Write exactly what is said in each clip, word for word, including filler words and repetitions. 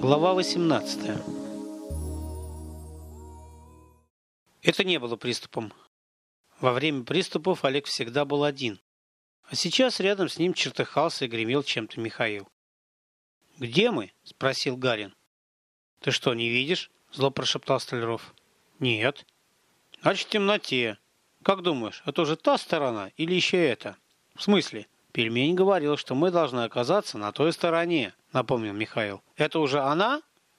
Глава восемнадцатая. Это не было приступом. Во время приступов Олег всегда был один. А сейчас рядом с ним чертыхался и гремел чем-то Михаил. «Где мы?» – спросил Гарин. «Ты что, не видишь?» – зло прошептал Столяров. «Нет». «Значит, в темноте. Как думаешь, это уже та сторона или еще эта?» «В смысле?» «Пельмень говорил, что мы должны оказаться на той стороне», – напомнил Михаил. «Это уже она?»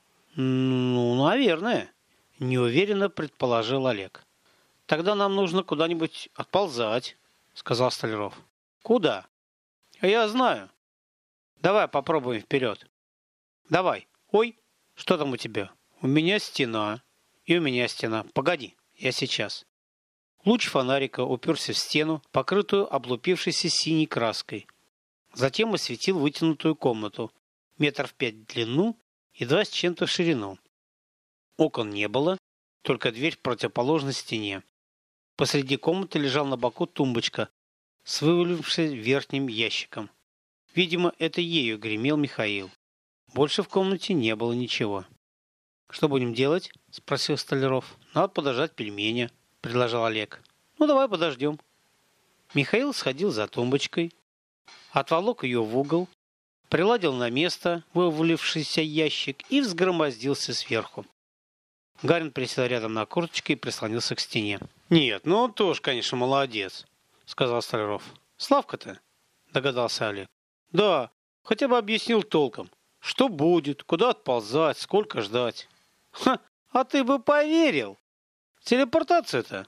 «Ну, наверное», – неуверенно предположил Олег. «Тогда нам нужно куда-нибудь отползать», – сказал Столяров. «Куда?» «А я знаю. Давай попробуем вперед». «Давай. Ой, что там у тебя?» «У меня стена. И у меня стена. Погоди, я сейчас». Луч фонарика уперся в стену, покрытую облупившейся синей краской. Затем осветил вытянутую комнату, метров пять в длину и два с чем-то в ширину. Окон не было, только дверь в противоположной стене. Посреди комнаты лежал на боку тумбочка с вывалившимся верхним ящиком. Видимо, это ею гремел Михаил. Больше в комнате не было ничего. «Что будем делать?» – спросил Столяров. «Надо подождать пельменя», – предложил Олег. «Ну, давай подождем». Михаил сходил за тумбочкой, отволок ее в угол, приладил на место вывалившийся ящик и взгромоздился сверху. Гарин присел рядом на корточке и прислонился к стене. «Нет, ну он тоже, конечно, молодец», — сказал Столяров. «Славка-то?» — догадался Олег. «Да, хотя бы объяснил толком. Что будет, куда отползать, сколько ждать». «Ха, а ты бы поверил! Телепортация-то?»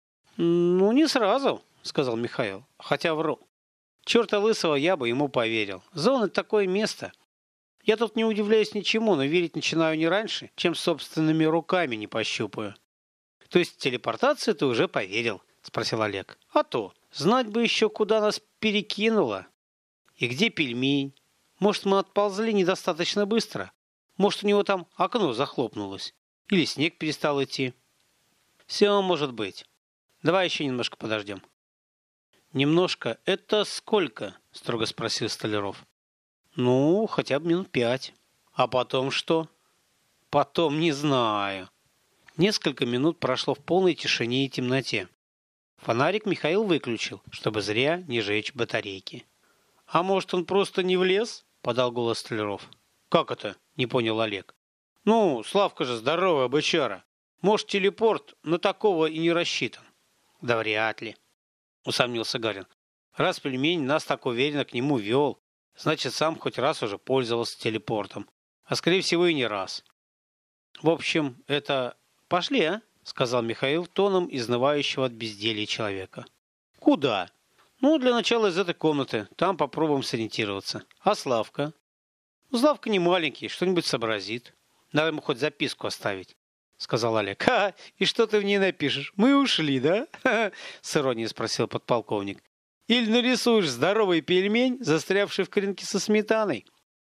«Ну, не сразу», — сказал Михаил, хотя вру. «Черта лысого я бы ему поверил. Зона — такое место. Я тут не удивляюсь ничему, но верить начинаю не раньше, чем собственными руками не пощупаю». «То есть в телепортацию ты уже поверил?» — спросил Олег. «А то. Знать бы еще, куда нас перекинуло. И где пельмень? Может, мы отползли недостаточно быстро? Может, у него там окно захлопнулось? Или снег перестал идти?» «Все может быть. Давай еще немножко подождем». «Немножко – это сколько?» – строго спросил Столяров. «Ну, хотя бы минут пять». «А потом что?» «Потом не знаю». Несколько минут прошло в полной тишине и темноте. Фонарик Михаил выключил, чтобы зря не жечь батарейки. «А может, он просто не влез?» – подал голос Столяров. «Как это?» – не понял Олег. «Ну, Славка же здоровая бычара. Может, телепорт на такого и не рассчитан». «Да вряд ли», — усомнился Гарин. «Раз пельмень нас так уверенно к нему вел, значит, сам хоть раз уже пользовался телепортом. А, скорее всего, и не раз. В общем, это... Пошли, а?» — сказал Михаил тоном изнывающего от безделья человека. «Куда?» «Ну, для начала из этой комнаты. Там попробуем сориентироваться. А Славка?» «Славка не маленький, что-нибудь сообразит. Надо ему хоть записку оставить», — сказал Олег. «Ха, и что ты в ней напишешь? Мы ушли, да?» — с иронией спросил подполковник. «Или нарисуешь здоровый пельмень, застрявший в крынке со сметаной?»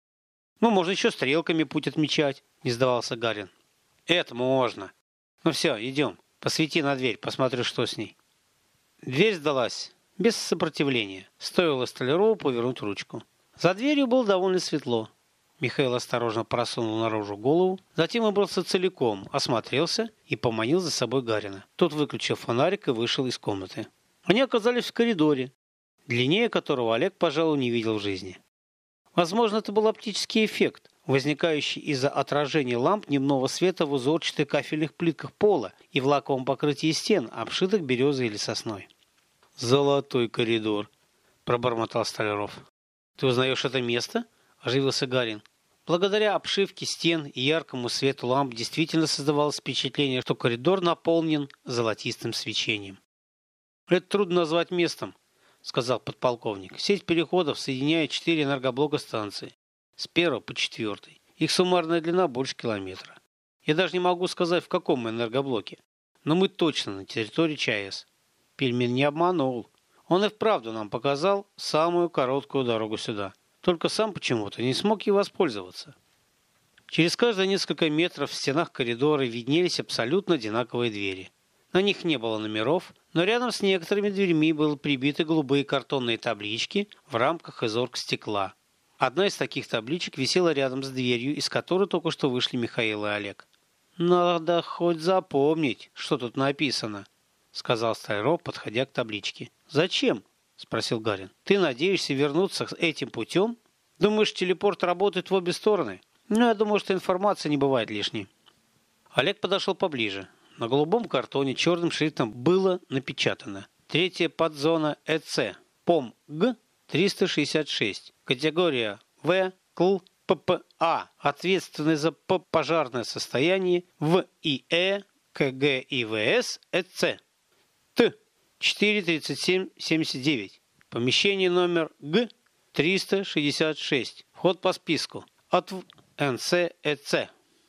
«Ну, можно еще стрелками путь отмечать», — не сдавался Гарин. «Это можно. Ну все, идем. Посвети на дверь, посмотрю, что с ней». Дверь сдалась без сопротивления. Стоило Столярову повернуть ручку. За дверью было довольно светло. Михаил осторожно просунул наружу голову, затем выбрался целиком, осмотрелся и поманил за собой Гарина. Тот выключил фонарик и вышел из комнаты. Они оказались в коридоре, длиннее которого Олег, пожалуй, не видел в жизни. Возможно, это был оптический эффект, возникающий из-за отражения ламп дневного света в узорчатых кафельных плитках пола и в лаковом покрытии стен, обшитых березой или сосной. «Золотой коридор», — пробормотал Столяров. «Ты узнаешь это место?» — оживился Гарин. Благодаря обшивке стен и яркому свету ламп действительно создавалось впечатление, что коридор наполнен золотистым свечением. «Это трудно назвать местом», — сказал подполковник. «Сеть переходов соединяет четыре энергоблока станции. С первого по четвертый. Их суммарная длина больше километра. Я даже не могу сказать, в каком энергоблоке. Но мы точно на территории ЧАЭС. Пельмень не обманул. Он и вправду нам показал самую короткую дорогу сюда. Только сам почему-то не смог ей воспользоваться». Через каждые несколько метров в стенах коридора виднелись абсолютно одинаковые двери. На них не было номеров, но рядом с некоторыми дверьми были прибиты голубые картонные таблички в рамках из оргстекла. Одна из таких табличек висела рядом с дверью, из которой только что вышли Михаил и Олег. «Надо хоть запомнить, что тут написано», — сказал Столяров, подходя к табличке. «Зачем?» — спросил Гарин. «Ты надеешься вернуться этим путем? Думаешь, телепорт работает в обе стороны? Ну, я думаю, что информация не бывает лишней». Олег подошел поближе. На голубом картоне черным шрифтом было напечатано: третья подзона ЭЦ, ПОМ-Г триста шестьдесят шесть, категория В, Кл, ППА, ответственный за пожарное состояние в ИЭ, КГ ИВС, ЭЦ. Т четыре тридцать семь семьдесят девять. Помещение номер Г триста шестьдесят шесть. Вход по списку. От НС ЭЦ.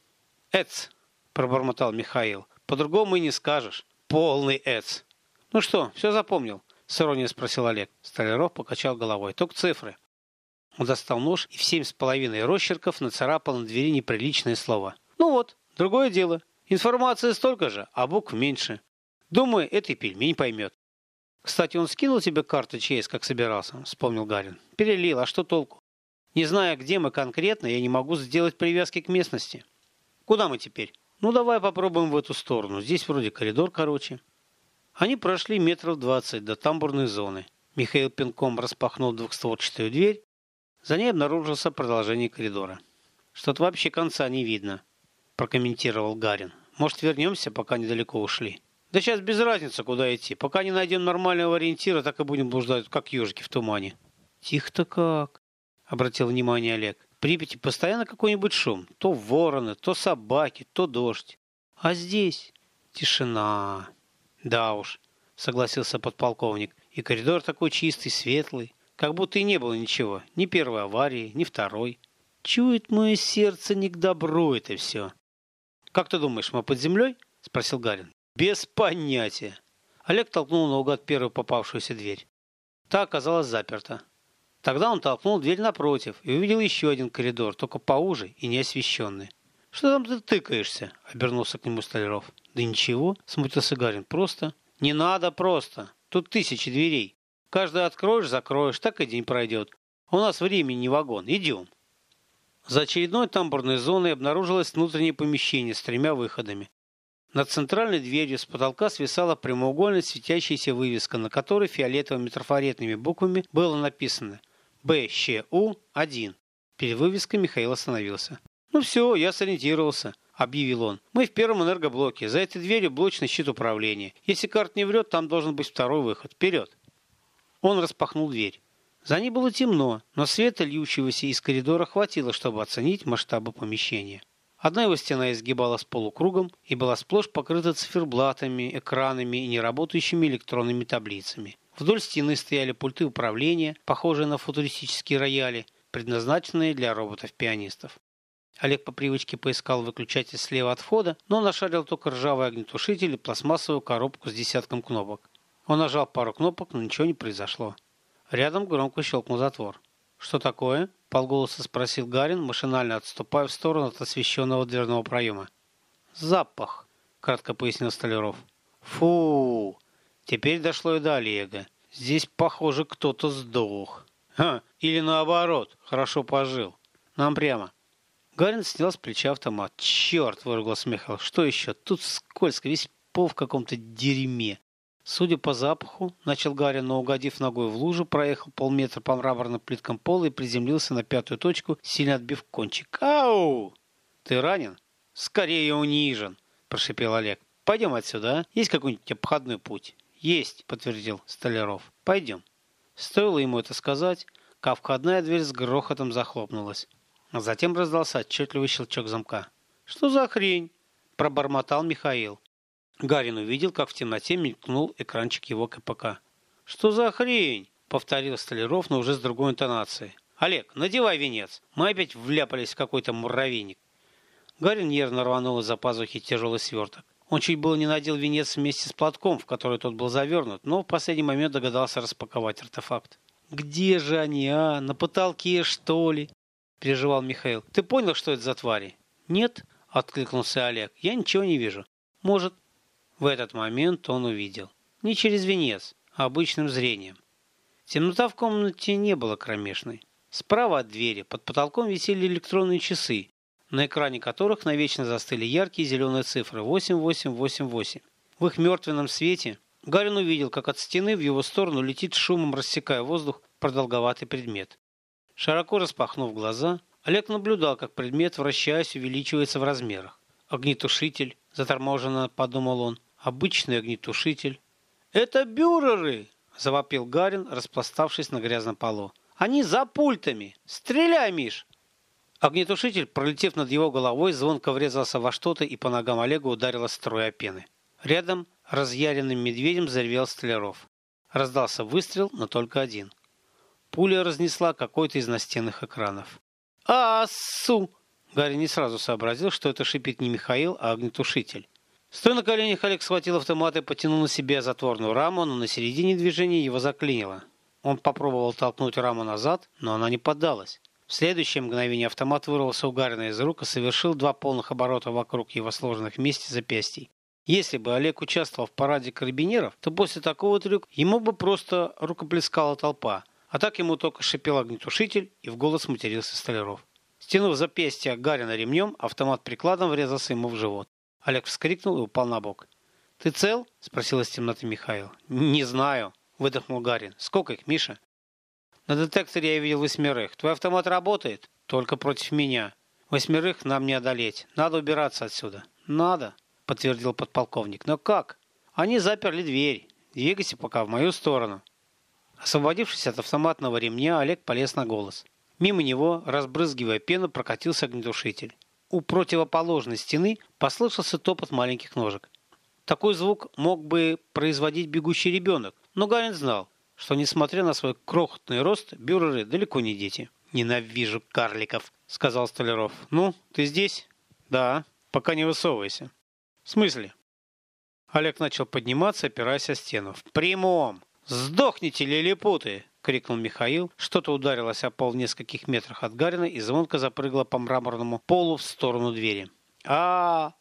ЭЦ, пробормотал Михаил. По-другому и не скажешь. Полный ЭЦ. Ну что, все запомнил? С иронией спросил Олег. Столяров покачал головой. Только цифры. Он достал нож и в семь с половиной росчерков нацарапал на двери неприличное слово. Ну вот, другое дело. Информации столько же, а букв меньше. Думаю, это и пельмень поймет. Кстати, он скинул тебе карту ЧС, как собирался, вспомнил Гарин. Перелил, а что толку? Не зная, где мы конкретно, я не могу сделать привязки к местности. Куда мы теперь? Ну, давай попробуем в эту сторону. Здесь вроде коридор короче. Они прошли метров двадцать до тамбурной зоны. Михаил пинком распахнул двухстворчатую дверь. За ней обнаружился продолжение коридора. Что-то вообще конца не видно, прокомментировал Гарин. Может, вернемся, пока недалеко ушли? Да сейчас без разницы, куда идти. Пока не найдем нормального ориентира, так и будем блуждать, как ежики в тумане. Тихо-то как, обратил внимание Олег. В Припяти постоянно какой-нибудь шум. То вороны, то собаки, то дождь. А здесь тишина. Да уж, согласился подполковник. И коридор такой чистый, светлый. Как будто и не было ничего. Ни первой аварии, ни второй. Чует мое сердце не к добру это все. Как ты думаешь, мы под землей? Спросил Гарин. Без понятия. Олег толкнул наугад первую попавшуюся дверь. Та оказалась заперта. Тогда он толкнул дверь напротив и увидел еще один коридор, только поуже и неосвещенный. «Что там ты тыкаешься?» — обернулся к нему Столяров. «Да ничего», — смутился Гарин. «Просто». «Не надо просто. Тут тысячи дверей. Каждую откроешь, закроешь, так и день пройдет. У нас времени не вагон. Идем». За очередной тамбурной зоной обнаружилось внутреннее помещение с тремя выходами. Над центральной дверью с потолка свисала прямоугольная светящаяся вывеска, на которой фиолетовыми трафаретными буквами было написано Б Щ У один. Перед вывеской Михаил остановился. «Ну все, я сориентировался», — объявил он. «Мы в первом энергоблоке. За этой дверью блочный щит управления. Если карта не врет, там должен быть второй выход. Вперед!» Он распахнул дверь. За ней было темно, но света, льющегося из коридора, хватило, чтобы оценить масштабы помещения. Одна его стена изгибалась полукругом и была сплошь покрыта циферблатами, экранами и неработающими электронными таблицами. Вдоль стены стояли пульты управления, похожие на футуристические рояли, предназначенные для роботов-пианистов. Олег по привычке поискал выключатель слева от входа, но нашарил только ржавый огнетушитель и пластмассовую коробку с десятком кнопок. Он нажал пару кнопок, но ничего не произошло. Рядом громко щелкнул затвор. «Что такое?» — вполголоса спросил Гарин, машинально отступая в сторону от освещенного дверного проема. «Запах», — кратко пояснил Столяров. «Фу! Теперь дошло и до Олега. Здесь, похоже, кто-то сдох. Ха, или наоборот, хорошо пожил. Нам прямо». Гарин снял с плеча автомат. «Черт!» — выругался Михаил. «Что еще? Тут скользко, весь пол в каком-то дерьме». Судя по запаху, начал Гарин, но, угодив ногой в лужу, проехал полметра по мраморным плиткам пола и приземлился на пятую точку, сильно отбив кончик. «Ау! Ты ранен?» «Скорее унижен!» – прошипел Олег. «Пойдем отсюда, а? Есть какой-нибудь обходной путь?» «Есть!» – подтвердил Столяров. «Пойдем». Стоило ему это сказать, как входная дверь с грохотом захлопнулась. А затем раздался отчетливый щелчок замка. «Что за хрень?» – пробормотал Михаил. Гарин увидел, как в темноте мелькнул экранчик его КПК. «Что за хрень?» — повторил Столяров, но уже с другой интонацией. «Олег, надевай венец. Мы опять вляпались в какой-то муравейник». Гарин нервно рванул из-за пазухи тяжелый сверток. Он чуть было не надел венец вместе с платком, в который тот был завернут, но в последний момент догадался распаковать артефакт. «Где же они, а? На потолке, что ли?» — переживал Михаил. «Ты понял, что это за твари?» «Нет», — откликнулся Олег. «Я ничего не вижу. Может...» В этот момент он увидел. Не через венец, а обычным зрением. Темнота в комнате не была кромешной. Справа от двери под потолком висели электронные часы, на экране которых навечно застыли яркие зеленые цифры восемь восемь восемь восемь. В их мертвенном свете Гарин увидел, как от стены в его сторону летит шумом, рассекая воздух, продолговатый предмет. Широко распахнув глаза, Олег наблюдал, как предмет, вращаясь, увеличивается в размерах. «Огнетушитель», — заторможенно подумал он, — «обычный огнетушитель». «Это бюреры!» — завопил Гарин, распластавшись на грязном полу. «Они за пультами! Стреляй, Миш!» Огнетушитель, пролетев над его головой, звонко врезался во что-то, и по ногам Олега ударила струя пены. Рядом разъяренным медведем заревел Столяров. Раздался выстрел, но только один. Пуля разнесла какой-то из настенных экранов. «А-су!» Гарри не сразу сообразил, что это шипит не Михаил, а огнетушитель. Стоя на коленях, Олег схватил автомат и потянул на себя затворную раму, но на середине движения его заклинило. Он попробовал толкнуть раму назад, но она не поддалась. В следующее мгновение автомат вырвался у Гарина из рук и совершил два полных оборота вокруг его сложенных вместе запястий. Если бы Олег участвовал в параде карабинеров, то после такого трюка ему бы просто рукоплескала толпа, а так ему только шипел огнетушитель и в голос матерился Столяров. Стянув запястье Гарина ремнем, автомат прикладом врезался ему в живот. Олег вскрикнул и упал на бок. «Ты цел?» – спросил из темноты Михаил. «Не знаю», – выдохнул Гарин. «Сколько их, Миша?» «На детекторе я видел восьмерых. Твой автомат работает?» «Только против меня. Восьмерых нам не одолеть. Надо убираться отсюда». «Надо», – подтвердил подполковник. «Но как?» «Они заперли дверь. Двигайся пока в мою сторону». Освободившись от автоматного ремня, Олег полез на голос. Мимо него, разбрызгивая пену, прокатился огнетушитель. У противоположной стены послышался топот маленьких ножек. Такой звук мог бы производить бегущий ребенок, но Гарин знал, что, несмотря на свой крохотный рост, бюреры далеко не дети. «Ненавижу карликов», — сказал Столяров. «Ну, ты здесь?» «Да, пока не высовывайся». «В смысле?» Олег начал подниматься, опираясь о стену. «В прямом! Сдохните, лилипуты!» — крикнул Михаил. Что-то ударилось о пол в нескольких метрах от Гарина и звонко запрыгало по мраморному полу в сторону двери. а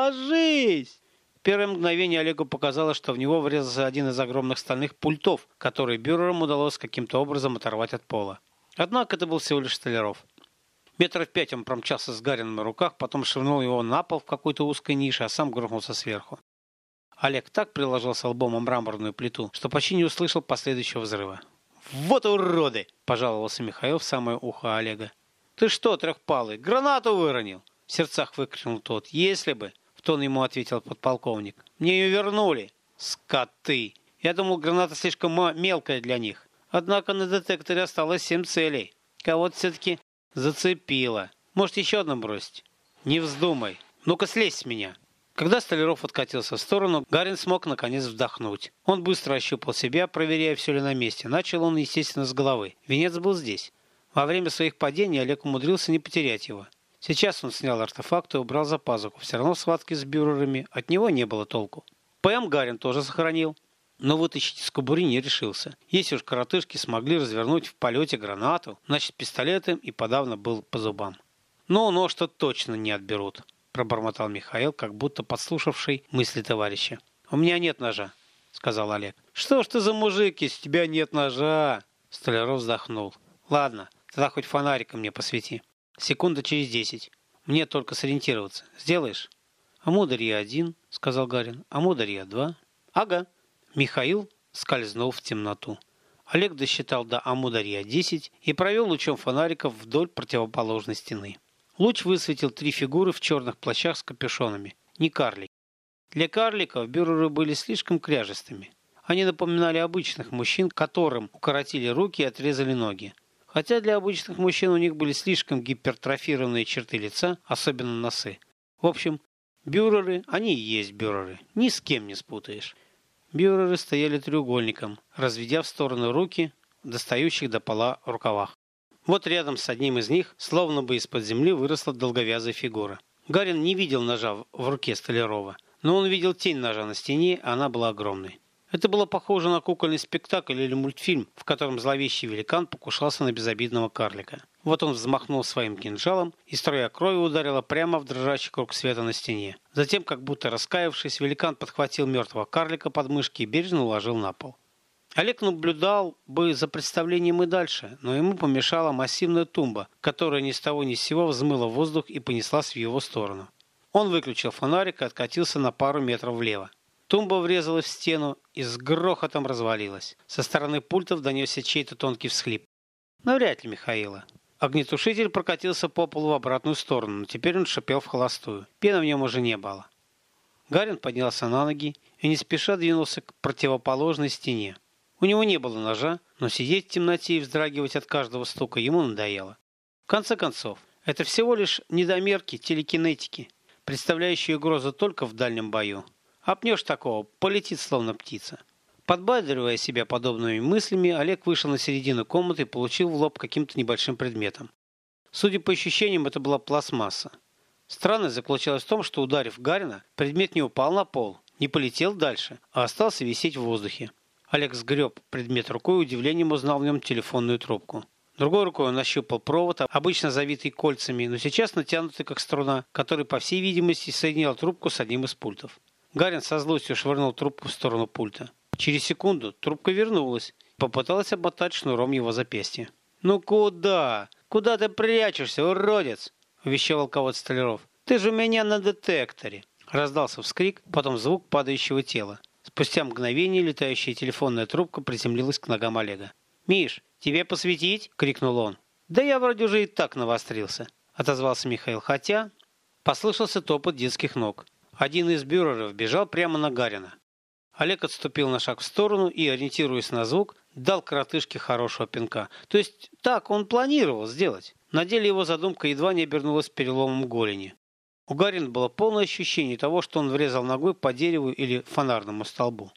Ложись!» В первое мгновение Олегу показалось, что в него врезался один из огромных стальных пультов, который бюрерам удалось каким-то образом оторвать от пола. Однако это был всего лишь Столяров. Метров пять он промчался с Гарином на руках, потом швырнул его на пол в какой-то узкой нише, а сам грохнулся сверху. Олег так приложился лбом о мраморную плиту, что почти не услышал последующего взрыва. «Вот уроды!» – пожаловался Михаил в самое ухо Олега. «Ты что, трехпалый, гранату выронил?» – в сердцах выкрикнул тот. «Если бы!» – в тон ему ответил подполковник. «Мне ее вернули!» «Скоты! Я думал, граната слишком мелкая для них. Однако на детекторе осталось семь целей. Кого-то все-таки зацепило. Может, еще одну бросить?» «Не вздумай! Ну-ка, слезь с меня!» Когда Столяров откатился в сторону, Гарин смог наконец вздохнуть. Он быстро ощупал себя, проверяя, все ли на месте. Начал он, естественно, с головы. Венец был здесь. Во время своих падений Олег умудрился не потерять его. Сейчас он снял артефакт и убрал за пазуху. Все равно в схватке с бюрерами от него не было толку. ПМ Гарин тоже сохранил, но вытащить из кобуры не решился. Если уж коротышки смогли развернуть в полете гранату, значит, пистолетом и подавно был по зубам. Но нож-то точно не отберут, пробормотал Михаил, как будто подслушавший мысли товарища. «У меня нет ножа», — сказал Олег. «Что ж ты за мужик, если у тебя нет ножа?» Столяров вздохнул. «Ладно, тогда хоть фонариком мне посвети. Секунда через десять. Мне только сориентироваться. Сделаешь?» «Амударья один», — сказал Гарин. «Амударья два». «Ага». Михаил скользнул в темноту. Олег досчитал до Амударья десять и провел лучом фонариков вдоль противоположной стены. Луч высветил три фигуры в черных плащах с капюшонами. Не карлики. Для карликов бюреры были слишком кряжестыми. Они напоминали обычных мужчин, которым укоротили руки и отрезали ноги. Хотя для обычных мужчин у них были слишком гипертрофированные черты лица, особенно носы. В общем, бюреры, они и есть бюреры. Ни с кем не спутаешь. Бюреры стояли треугольником, разведя в стороны руки, достающих до пола рукавах. Вот рядом с одним из них, словно бы из-под земли, выросла долговязая фигура. Гарин не видел ножа в руке Столярова, но он видел тень ножа на стене, а она была огромной. Это было похоже на кукольный спектакль или мультфильм, в котором зловещий великан покушался на безобидного карлика. Вот он взмахнул своим кинжалом, и струя крови ударила прямо в дрожащий круг света на стене. Затем, как будто раскаявшись, великан подхватил мертвого карлика под мышки и бережно уложил на пол. Олег наблюдал бы за представлением и дальше, но ему помешала массивная тумба, которая ни с того ни с сего взмыла в воздух и понеслась в его сторону. Он выключил фонарик и откатился на пару метров влево. Тумба врезалась в стену и с грохотом развалилась. Со стороны пультов донесся чей-то тонкий всхлип. Но вряд ли Михаила. Огнетушитель прокатился по полу в обратную сторону, но теперь он шипел в холостую. Пены в нем уже не было. Гарин поднялся на ноги и не спеша двинулся к противоположной стене. У него не было ножа, но сидеть в темноте и вздрагивать от каждого стука ему надоело. В конце концов, это всего лишь недомерки телекинетики, представляющие угрозу только в дальнем бою. Опнешь такого, полетит словно птица. Подбадривая себя подобными мыслями, Олег вышел на середину комнаты и получил в лоб каким-то небольшим предметом. Судя по ощущениям, это была пластмасса. Странность заключалась в том, что, ударив Гарина, предмет не упал на пол, не полетел дальше, а остался висеть в воздухе. Олег сгреб предмет рукой и удивлением узнал в нем телефонную трубку. Другой рукой он нащупал провод, обычно завитый кольцами, но сейчас натянутый как струна, который, по всей видимости, соединял трубку с одним из пультов. Гарин со злостью швырнул трубку в сторону пульта. Через секунду трубка вернулась и попыталась обмотать шнуром его запястье. «Ну куда? Куда ты прячешься, уродец?» – увещевал кого-то Столяров. «Ты же у меня на детекторе!» Раздался вскрик, потом звук падающего тела. Спустя мгновение летающая телефонная трубка приземлилась к ногам Олега. «Миш, тебе посветить?» – крикнул он. «Да я вроде уже и так навострился», – отозвался Михаил, хотя послышался топот детских ног. Один из бюреров бежал прямо на Гарина. Олег отступил на шаг в сторону и, ориентируясь на звук, дал коротышке хорошего пинка. То есть так он планировал сделать. На деле его задумка едва не обернулась переломом голени. У Гарина было полное ощущение того, что он врезал ногой по дереву или фонарному столбу.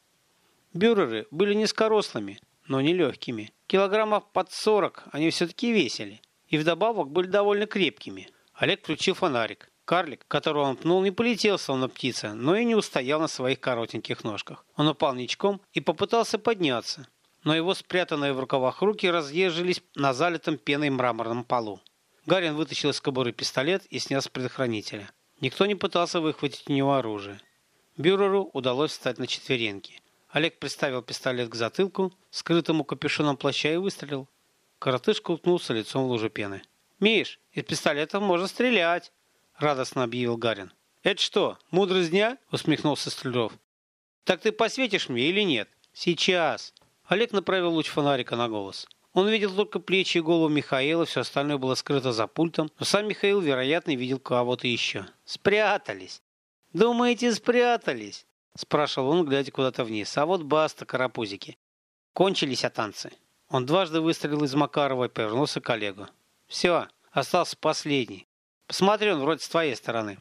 Бюреры были низкорослыми, но не легкими. Килограммов под сорок они все-таки весили. И вдобавок были довольно крепкими. Олег включил фонарик. Карлик, которого он пнул, не полетел, словно птица, но и не устоял на своих коротеньких ножках. Он упал ничком и попытался подняться, но его спрятанные в рукавах руки разъезжились на залитом пеной мраморном полу. Гарин вытащил из кобуры пистолет и снял с предохранителя. Никто не пытался выхватить у него оружие. Бюреру удалось встать на четвереньки. Олег приставил пистолет к затылку, скрытому капюшоном плаща, и выстрелил. Коротышка уткнулся лицом в лужу пены. «Миш, из пистолета можно стрелять!» — радостно объявил Гарин. «Это что, мудрость дня?» — усмехнулся Столяров. «Так ты посветишь мне или нет?» «Сейчас!» Олег направил луч фонарика на голос. Он видел только плечи и голову Михаила, все остальное было скрыто за пультом, но сам Михаил, вероятно, видел кого-то еще. «Спрятались!» «Думаете, спрятались?» — спрашивал он, глядя куда-то вниз. «А вот баста, карапузики. Кончились а танцы». Он дважды выстрелил из Макарова и повернулся к Олегу. «Все, остался последний. Посмотри, он вроде с твоей стороны».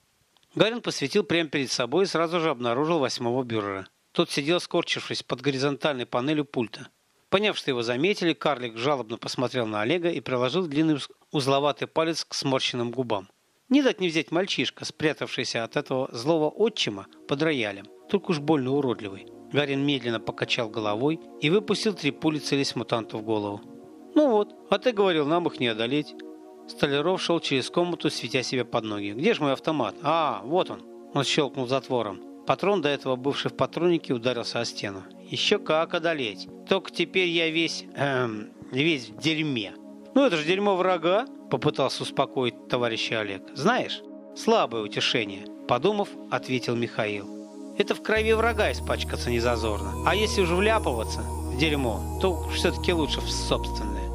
Гарин посветил прямо перед собой и сразу же обнаружил восьмого бюрера. Тот сидел, скорчившись под горизонтальной панелью пульта. Поняв, что его заметили, карлик жалобно посмотрел на Олега и приложил длинный узловатый палец к сморщенным губам. Не дать не взять мальчишка, спрятавшийся от этого злого отчима под роялем, только уж больно уродливый. Гарин медленно покачал головой и выпустил три пули, целясь мутанту в голову. «Ну вот, а ты говорил, нам их не одолеть». Столяров шел через комнату, светя себе под ноги. «Где же мой автомат? А, вот он!» Он щелкнул затвором. Патрон, до этого бывший в патроннике, ударился о стену. «Еще как одолеть! Только теперь я весь... Эм, весь в дерьме!» «Ну это же дерьмо врага!» — попытался успокоить товарища Олег. «Знаешь, слабое утешение!» — подумав, ответил Михаил. «Это в крови врага испачкаться не зазорно. А если уже вляпываться в дерьмо, то все-таки лучше в собственное».